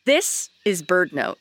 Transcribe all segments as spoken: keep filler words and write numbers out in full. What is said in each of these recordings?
This is BirdNote.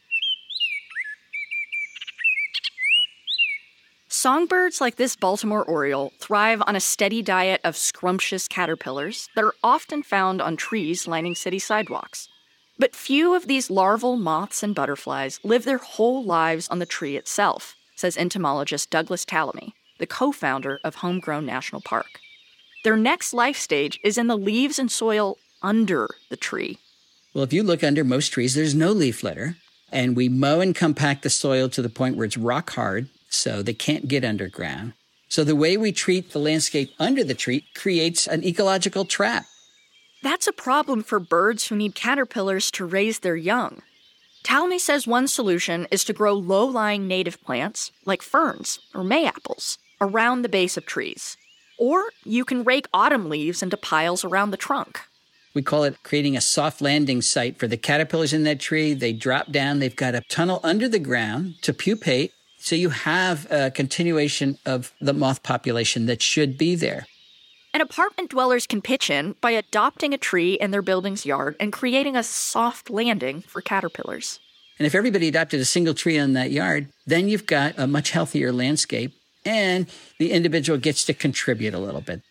Songbirds like this Baltimore oriole thrive on a steady diet of scrumptious caterpillars that are often found on trees lining city sidewalks. But few of these larval moths and butterflies live their whole lives on the tree itself, says entomologist Douglas Tallamy, the co-founder of Homegrown National Park. Their next life stage is in the leaves and soil under the tree. Well, if you look under most trees, there's no leaf litter, and we mow and compact the soil to the point where it's rock hard, so they can't get underground. So the way we treat the landscape under the tree creates an ecological trap. That's a problem for birds who need caterpillars to raise their young. Tallamy says one solution is to grow low-lying native plants, like ferns or mayapples, around the base of trees. Or you can rake autumn leaves into piles around the trunk. We call it creating a soft landing site for the caterpillars in that tree. They drop down. They've got a tunnel under the ground to pupate. So you have a continuation of the moth population that should be there. And apartment dwellers can pitch in by adopting a tree in their building's yard and creating a soft landing for caterpillars. And if everybody adopted a single tree in that yard, then you've got a much healthier landscape, and the individual gets to contribute a little bit.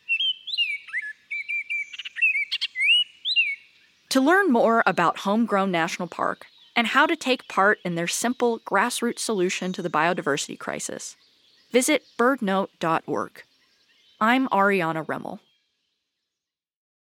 To learn more about Homegrown National Park and how to take part in their simple grassroots solution to the biodiversity crisis, visit bird note dot org. I'm Ariana Remmel.